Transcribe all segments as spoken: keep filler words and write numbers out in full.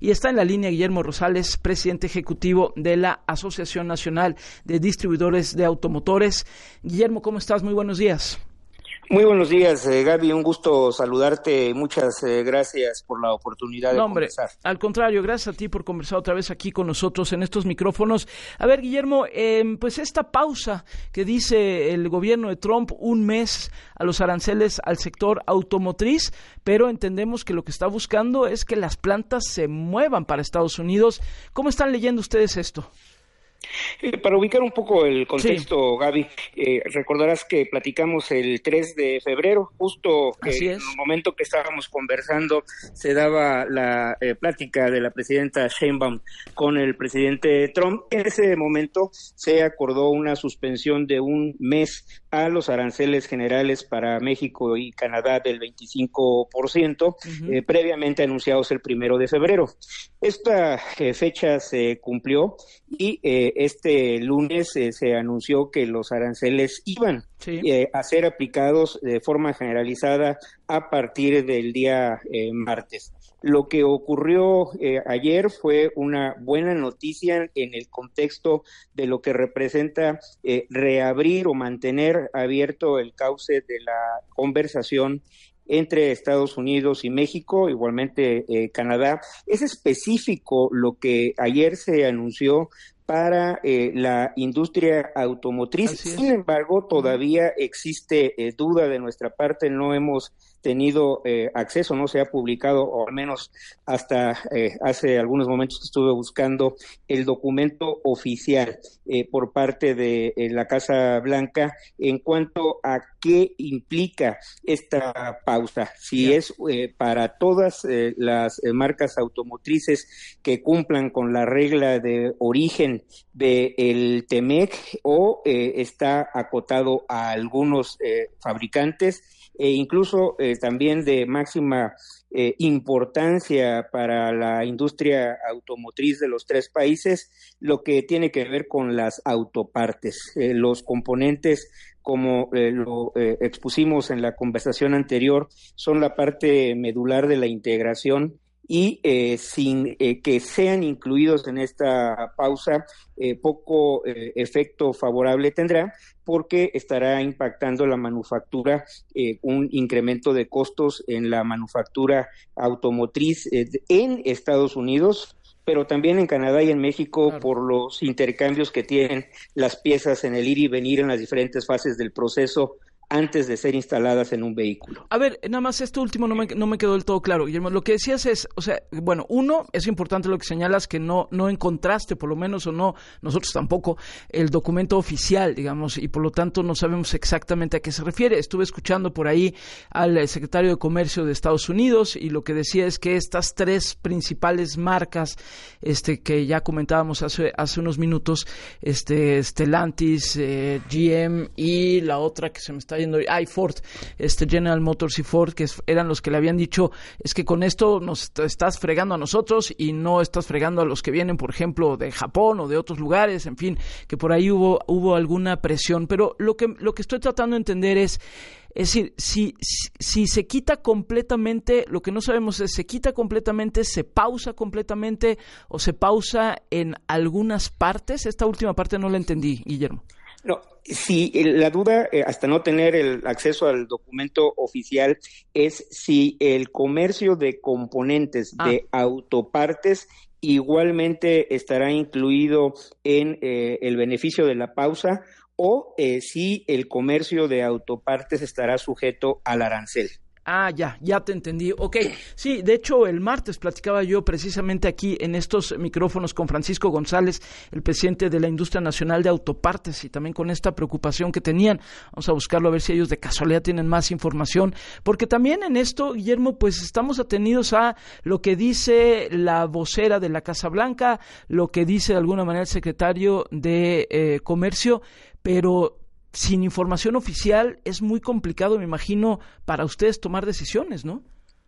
Y está en la línea Guillermo Rosales, presidente ejecutivo de la Asociación Nacional de Distribuidores de Automotores. Guillermo, ¿cómo estás? Muy buenos días. Muy buenos días, eh, Gaby, un gusto saludarte, muchas eh, gracias por la oportunidad de no, hombre, conversar. Al contrario, gracias a ti por conversar otra vez aquí con nosotros en estos micrófonos. A ver, Guillermo, eh, pues esta pausa que dice el gobierno de Trump, un mes a los aranceles al sector automotriz, pero entendemos que lo que está buscando es que las plantas se muevan para Estados Unidos. ¿Cómo están leyendo ustedes esto? Eh, para ubicar un poco el contexto, sí. Gaby, eh, recordarás que platicamos el tres de febrero, justo que en el momento que estábamos conversando se daba la eh, plática de la presidenta Sheinbaum con el presidente Trump. En ese momento se acordó una suspensión de un mes a los aranceles generales para México y Canadá del veinticinco por ciento, uh-huh. eh, previamente anunciados el primero de febrero. Esta eh, fecha se cumplió y eh, este lunes eh, se anunció que los aranceles iban sí. eh, a ser aplicados de forma generalizada a partir del día eh, martes. Lo que ocurrió eh, ayer fue una buena noticia en el contexto de lo que representa eh, reabrir o mantener abierto el cauce de la conversación entre Estados Unidos y México, igualmente eh, Canadá. Es específico lo que ayer se anunció para eh, la industria automotriz. Sin embargo, todavía existe eh, duda de nuestra parte, no hemos tenido eh, acceso, no se ha publicado, o al menos hasta eh, hace algunos momentos que estuve buscando el documento oficial eh, por parte de eh, la Casa Blanca en cuanto a qué implica esta pausa. Si yeah. es eh, para todas eh, las eh, marcas automotrices que cumplan con la regla de origen del T M E C o eh, está acotado a algunos eh, fabricantes e incluso eh, también de máxima eh, importancia para la industria automotriz de los tres países, lo que tiene que ver con las autopartes, eh, los componentes, como eh, lo eh, expusimos en la conversación anterior, son la parte medular de la integración y eh, sin eh, que sean incluidos en esta pausa, eh, poco eh, efecto favorable tendrá, porque estará impactando la manufactura, eh, un incremento de costos en la manufactura automotriz eh, en Estados Unidos, pero también en Canadá y en México, claro, por los intercambios que tienen las piezas en el ir y venir en las diferentes fases del proceso antes de ser instaladas en un vehículo. A ver, nada más esto último no me, no me quedó del todo claro, Guillermo. Lo que decías es, o sea, bueno, uno, es importante lo que señalas, que no, no encontraste, por lo menos, o no, nosotros tampoco, el documento oficial, digamos, y por lo tanto no sabemos exactamente a qué se refiere. Estuve escuchando por ahí al secretario de Comercio de Estados Unidos y lo que decía es que estas tres principales marcas, este, que ya comentábamos hace, hace unos minutos, este, Stellantis, eh, G M y la otra que se me está Ay, Ford, este General Motors y Ford, que eran los que le habían dicho, es que con esto nos estás fregando a nosotros y no estás fregando a los que vienen, por ejemplo, de Japón o de otros lugares, en fin, que por ahí hubo hubo alguna presión, pero lo que lo que estoy tratando de entender es Es decir, si, si, si se quita completamente, lo que no sabemos es, ¿se quita completamente, se pausa completamente o se pausa en algunas partes? Esta última parte no la entendí, Guillermo. No, si la duda, eh, hasta no tener el acceso al documento oficial, es si el comercio de componentes ah. de autopartes igualmente estará incluido en eh, el beneficio de la pausa o eh, si el comercio de autopartes estará sujeto al arancel. Ah, ya, ya te entendí. Ok, sí, de hecho el martes platicaba yo precisamente aquí en estos micrófonos con Francisco González, el presidente de la Industria Nacional de Autopartes, y también con esta preocupación que tenían. Vamos a buscarlo a ver si ellos de casualidad tienen más información, porque también en esto, Guillermo, pues estamos atenidos a lo que dice la vocera de la Casa Blanca, lo que dice de alguna manera el secretario de eh, Comercio, pero sin información oficial es muy complicado, me imagino, para ustedes tomar decisiones, ¿no?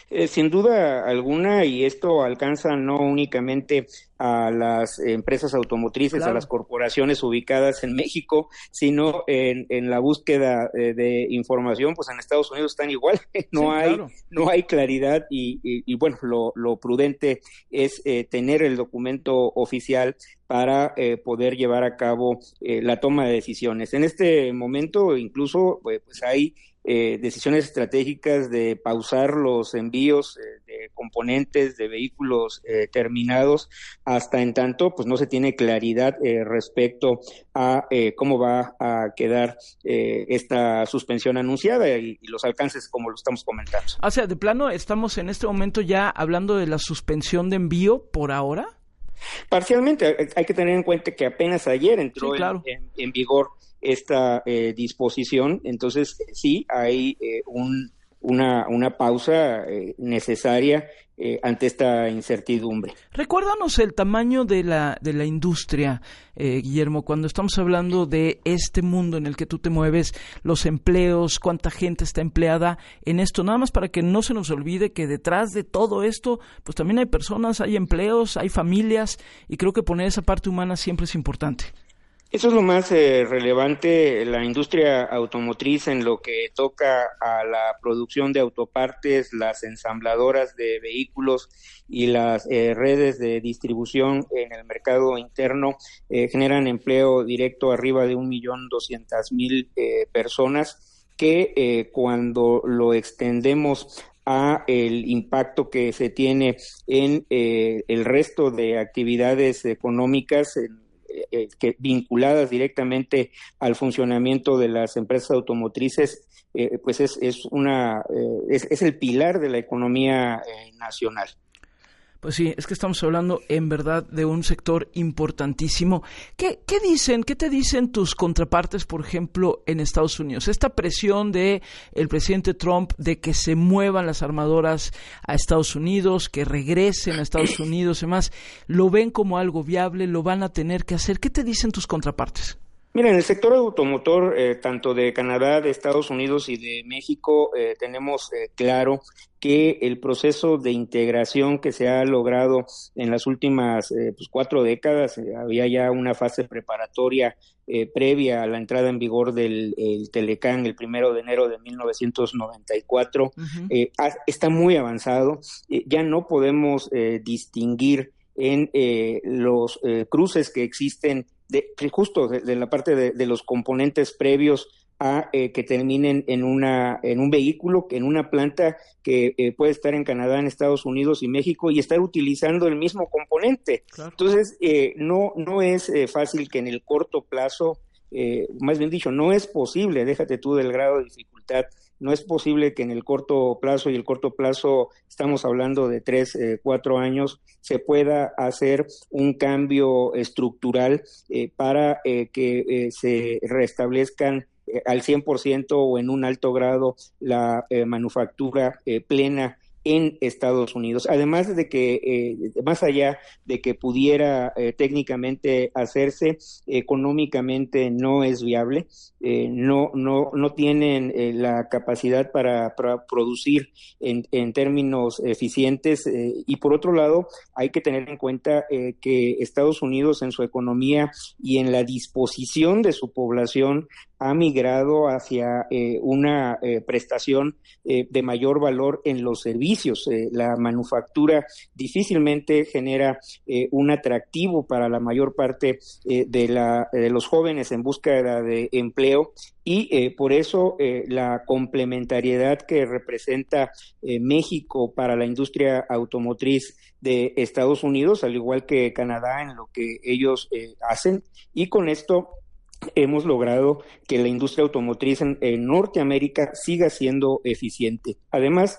Eh, sin duda alguna, y esto alcanza no únicamente a las empresas automotrices, claro, a las corporaciones ubicadas en México, sino en, en la búsqueda eh, de información, pues en Estados Unidos están igual, no sí, hay claro. no hay claridad y, y, y bueno, lo, lo prudente es eh, tener el documento oficial para eh, poder llevar a cabo eh, la toma de decisiones. En este momento incluso pues, pues hay Eh, decisiones estratégicas de pausar los envíos eh, de componentes de vehículos eh, terminados hasta en tanto pues no se tiene claridad eh, respecto a eh, cómo va a quedar eh, esta suspensión anunciada y, y los alcances como lo estamos comentando. O sea, de plano estamos en este momento ya hablando de la suspensión de envío por ahora. Parcialmente, hay que tener en cuenta que apenas ayer entró sí, claro. en, en, en vigor esta eh, disposición, entonces sí hay eh, un, una, una pausa eh, necesaria eh, ante esta incertidumbre. Recuérdanos el tamaño de la de la industria, eh, Guillermo, cuando estamos hablando de este mundo en el que tú te mueves, los empleos, cuánta gente está empleada en esto, nada más para que no se nos olvide que detrás de todo esto, pues también hay personas, hay empleos, hay familias, y creo que poner esa parte humana siempre es importante. Eso es lo más eh, relevante, la industria automotriz en lo que toca a la producción de autopartes, las ensambladoras de vehículos y las eh, redes de distribución en el mercado interno eh, generan empleo directo arriba de un millón doscientas mil eh, personas que eh, cuando lo extendemos a el impacto que se tiene en eh, el resto de actividades económicas en Eh, que vinculadas directamente al funcionamiento de las empresas automotrices, eh, pues es, es una eh, es, es el pilar de la economía eh, nacional. Pues sí, es que estamos hablando en verdad de un sector importantísimo. ¿Qué, qué dicen, qué te dicen tus contrapartes, por ejemplo, en Estados Unidos? Esta presión de el presidente Trump de que se muevan las armadoras a Estados Unidos, que regresen a Estados Unidos y demás, ¿lo ven como algo viable? ¿Lo van a tener que hacer? ¿Qué te dicen tus contrapartes? Mira, en el sector automotor, eh, tanto de Canadá, de Estados Unidos y de México, eh, tenemos eh, claro que el proceso de integración que se ha logrado en las últimas eh, pues, cuatro décadas, eh, había ya una fase preparatoria eh, previa a la entrada en vigor del el Telecán el primero de enero de mil novecientos noventa y cuatro, uh-huh. eh, está muy avanzado, eh, ya no podemos eh, distinguir en eh, los eh, cruces que existen de, justo de, de la parte de, de los componentes previos a eh, que terminen en una en un vehículo, en una planta que eh, puede estar en Canadá, en Estados Unidos y México y estar utilizando el mismo componente. Claro. Entonces, eh, no no es eh, fácil que en el corto plazo, eh, más bien dicho, no es posible, déjate tú del grado de dificultad, no es posible que en el corto plazo, y el corto plazo estamos hablando de tres, eh, cuatro años, se pueda hacer un cambio estructural eh, para eh, que eh, se restablezcan eh, al cien por ciento o en un alto grado la eh, manufactura eh, plena en Estados Unidos, además de que, eh, más allá de que pudiera eh, técnicamente hacerse, económicamente no es viable, eh, no no no tienen eh, la capacidad para, para producir en, en términos eficientes, eh, y por otro lado hay que tener en cuenta eh, que Estados Unidos en su economía y en la disposición de su población ha migrado hacia eh, una eh, prestación eh, de mayor valor en los servicios. Eh, la manufactura difícilmente genera eh, un atractivo para la mayor parte eh, de, la, de los jóvenes en búsqueda de empleo y eh, por eso eh, la complementariedad que representa eh, México para la industria automotriz de Estados Unidos, al igual que Canadá en lo que ellos eh, hacen, y con esto hemos logrado que la industria automotriz en, en Norteamérica siga siendo eficiente. Además,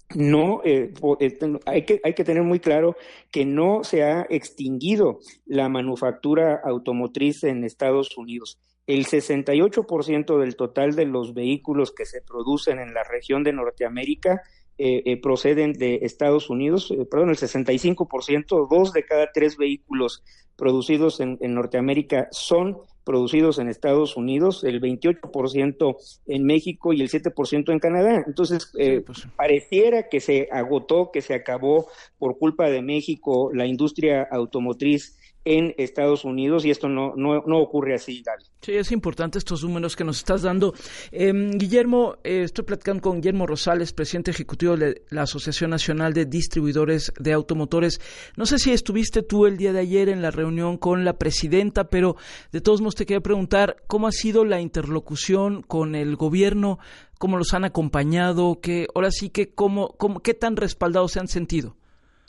no eh, hay que hay que tener muy claro que no se ha extinguido la manufactura automotriz en Estados Unidos. El sesenta y ocho por ciento del total de los vehículos que se producen en la región de Norteamérica eh, eh, proceden de Estados Unidos, eh, perdón, el sesenta y cinco por ciento, dos de cada tres vehículos producidos en, en Norteamérica son producidos en Estados Unidos, el veintiocho por ciento en México y el siete por ciento en Canadá. Entonces, eh, sí, pues, pareciera que se agotó, que se acabó por culpa de México la industria automotriz en Estados Unidos, y esto no no, no ocurre así, Gaby. Sí, es importante estos números que nos estás dando. Eh, Guillermo, eh, estoy platicando con Guillermo Rosales, presidente ejecutivo de la Asociación Nacional de Distribuidores de Automotores. No sé si estuviste tú el día de ayer en la reunión con la presidenta, pero de todos modos te quería preguntar, ¿cómo ha sido la interlocución con el gobierno? ¿Cómo los han acompañado? ¿Qué, ahora sí que cómo, cómo, qué tan respaldados se han sentido?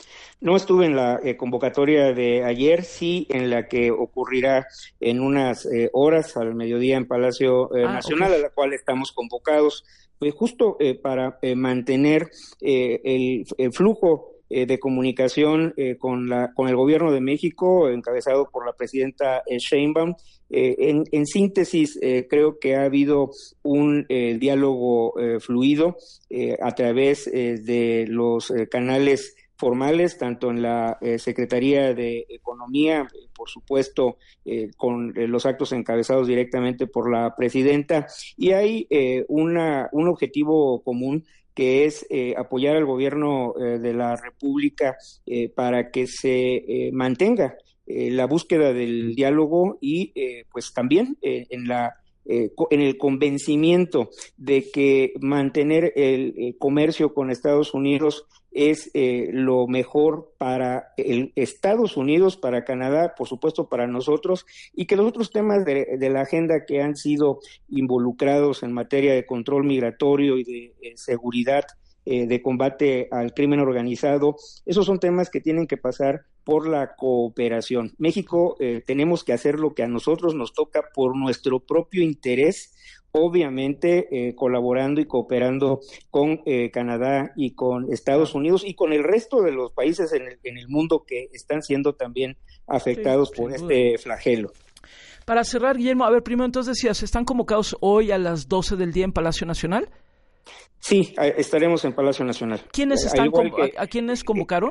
No estuve en la eh, convocatoria de ayer, sí en la que ocurrirá en unas eh, horas al mediodía en Palacio eh, ah, Nacional, okay. A la cual estamos convocados, pues justo eh, para eh, mantener eh, el, el flujo eh, de comunicación eh, con la con el Gobierno de México, encabezado por la presidenta eh, Sheinbaum. Eh, en, en síntesis, eh, creo que ha habido un eh, diálogo eh, fluido eh, a través eh, de los eh, canales formales, tanto en la eh, Secretaría de Economía, eh, por supuesto, eh, con eh, los actos encabezados directamente por la presidenta, y hay eh, una, un objetivo común, que es eh, apoyar al gobierno eh, de la República eh, para que se eh, mantenga eh, la búsqueda del diálogo y eh, pues también eh, en la Eh, en el convencimiento de que mantener el, el comercio con Estados Unidos es eh, lo mejor para el Estados Unidos, para Canadá, por supuesto para nosotros, y que los otros temas de, de la agenda que han sido involucrados en materia de control migratorio y de eh, seguridad, eh, de combate al crimen organizado, esos son temas que tienen que pasar por la cooperación. México eh, tenemos que hacer lo que a nosotros nos toca por nuestro propio interés, obviamente eh, colaborando y cooperando con eh, Canadá y con Estados Unidos y con el resto de los países en el, en el mundo que están siendo también afectados sí, por este duda. flagelo. Para cerrar, Guillermo, a ver, primero entonces decías, ¿están convocados hoy a las doce del día en Palacio Nacional? Sí, estaremos en Palacio Nacional. ¿Quiénes están con, que, ¿A, a quiénes convocaron?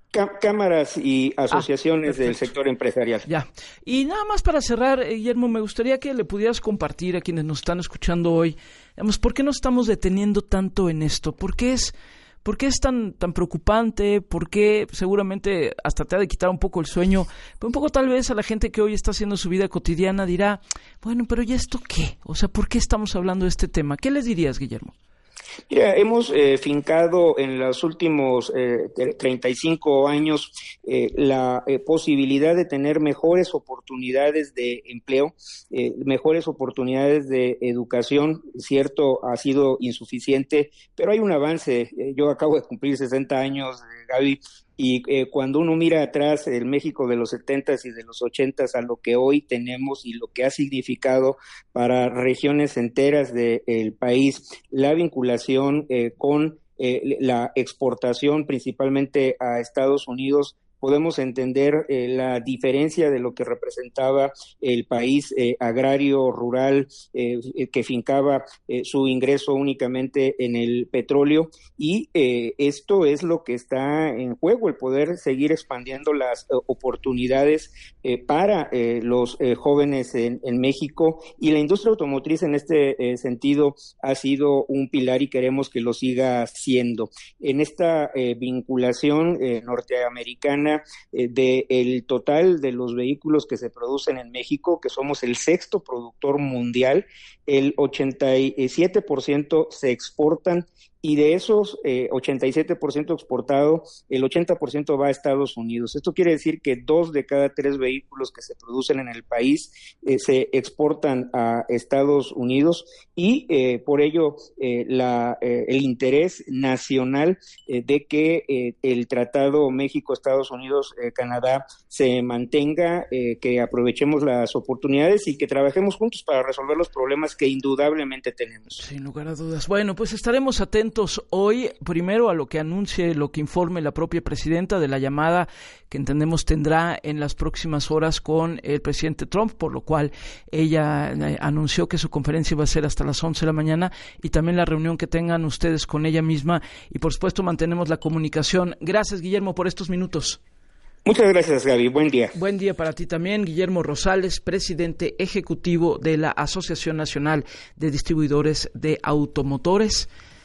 Cámaras y asociaciones ah, del sector empresarial. Ya. Y nada más para cerrar, Guillermo, me gustaría que le pudieras compartir a quienes nos están escuchando hoy, digamos, ¿por qué nos estamos deteniendo tanto en esto? ¿Por qué es, por qué es tan, tan preocupante? ¿Por qué seguramente hasta te ha de quitar un poco el sueño? Pero un poco tal vez a la gente que hoy está haciendo su vida cotidiana dirá, bueno, pero ¿y esto qué? O sea, ¿por qué estamos hablando de este tema? ¿Qué les dirías, Guillermo? Mira, hemos eh, fincado en los últimos eh, treinta y cinco años eh, la eh, posibilidad de tener mejores oportunidades de empleo, eh, mejores oportunidades de educación. Cierto, ha sido insuficiente, pero hay un avance. Eh, yo acabo de cumplir sesenta años, eh, Gaby, y eh, cuando uno mira atrás el México de los setentas y de los ochentas a lo que hoy tenemos y lo que ha significado para regiones enteras del país, la vinculación eh, con eh, la exportación principalmente a Estados Unidos, podemos entender eh, la diferencia de lo que representaba el país eh, agrario, rural, eh, que fincaba eh, su ingreso únicamente en el petróleo, y eh, esto es lo que está en juego, el poder seguir expandiendo las eh, oportunidades eh, para eh, los eh, jóvenes en, en México, y la industria automotriz en este eh, sentido ha sido un pilar y queremos que lo siga siendo. En esta eh, vinculación eh, norteamericana, Eh, de el total de los vehículos que se producen en México, que somos el sexto productor mundial, el ochenta y siete por ciento se exportan, y de esos eh, ochenta y siete por ciento exportado, el ochenta por ciento va a Estados Unidos. Esto quiere decir que dos de cada tres vehículos que se producen en el país eh, se exportan a Estados Unidos, y eh, por ello eh, la, eh, el interés nacional eh, de que eh, el Tratado México-Estados Unidos-Canadá eh, se mantenga, eh, que aprovechemos las oportunidades y que trabajemos juntos para resolver los problemas que indudablemente tenemos. Sin lugar a dudas. Bueno, pues estaremos atentos hoy, primero a lo que anuncie, lo que informe la propia presidenta de la llamada que entendemos tendrá en las próximas horas con el presidente Trump, por lo cual ella anunció que su conferencia va a ser hasta las once de la mañana, y también la reunión que tengan ustedes con ella misma, y por supuesto mantenemos la comunicación. Gracias, Guillermo, por estos minutos. Muchas gracias, Gaby. Buen día. Buen día para ti también. Guillermo Rosales, presidente ejecutivo de la Asociación Nacional de Distribuidores de Automotores.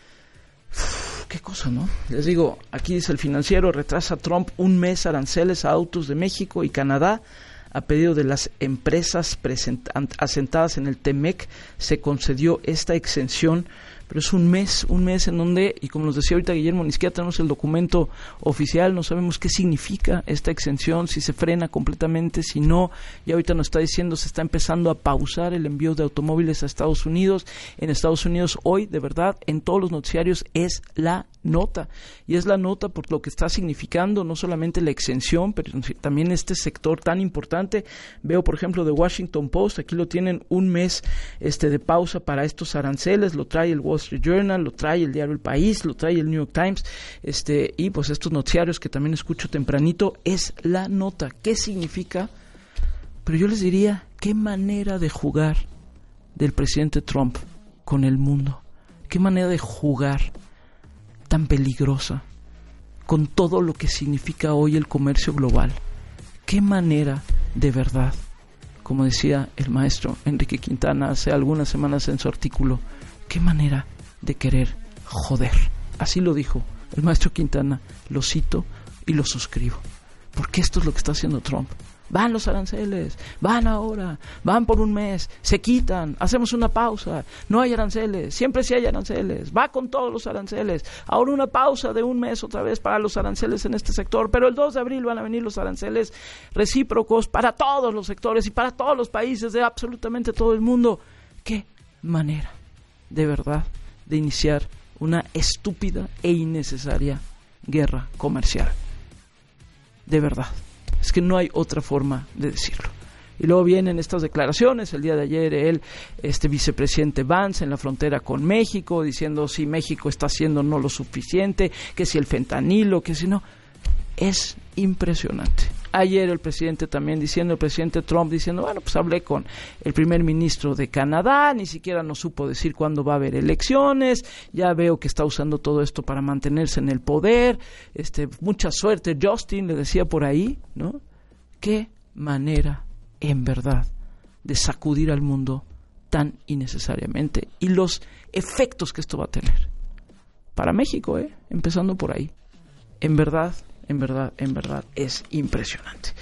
Uf, qué cosa, ¿no? Les digo, aquí dice el Financiero, retrasa Trump un mes aranceles a autos de México y Canadá. A pedido de las empresas asentadas en el T M E C, se concedió esta exención, pero es un mes, un mes en donde, y como nos decía ahorita Guillermo, ni siquiera tenemos el documento oficial, no sabemos qué significa esta exención, si se frena completamente, si no, y ahorita nos está diciendo, se está empezando a pausar el envío de automóviles a Estados Unidos. En Estados Unidos hoy, de verdad, en todos los noticiarios es la nota, y es la nota por lo que está significando no solamente la exención, pero también este sector tan importante. Veo, por ejemplo, The Washington Post, aquí lo tienen un mes este de pausa para estos aranceles, lo trae el Wall Street Journal, lo trae el diario El País, lo trae el New York Times, este y pues estos noticiarios que también escucho tempranito, es la nota. ¿Qué significa? Pero yo les diría, qué manera de jugar del presidente Trump con el mundo, qué manera de jugar tan peligrosa con todo lo que significa hoy el comercio global. Qué manera, de verdad, como decía el maestro Enrique Quintana hace algunas semanas en su artículo, qué manera de querer joder. Así lo dijo el maestro Quintana, lo cito y lo suscribo, porque esto es lo que está haciendo Trump. Van los aranceles, van ahora, van por un mes, se quitan, hacemos una pausa, no hay aranceles, siempre sí hay aranceles, va con todos los aranceles, ahora una pausa de un mes otra vez para los aranceles en este sector, pero el dos de abril van a venir los aranceles recíprocos para todos los sectores y para todos los países de absolutamente todo el mundo. ¡Qué manera, de verdad, de iniciar una estúpida e innecesaria guerra comercial! De verdad. Es que no hay otra forma de decirlo. Y luego vienen estas declaraciones, el día de ayer el este vicepresidente Vance en la frontera con México, diciendo si México está haciendo no lo suficiente, que si el fentanilo, que si no. Es impresionante. Ayer el presidente también diciendo, el presidente Trump diciendo, bueno, pues hablé con el primer ministro de Canadá, ni siquiera nos supo decir cuándo va a haber elecciones, ya veo que está usando todo esto para mantenerse en el poder, este, mucha suerte Justin, le decía por ahí, ¿no? Qué manera, en verdad, de sacudir al mundo tan innecesariamente, y los efectos que esto va a tener para México, ¿eh? Empezando por ahí. En verdad, en verdad, en verdad, es impresionante.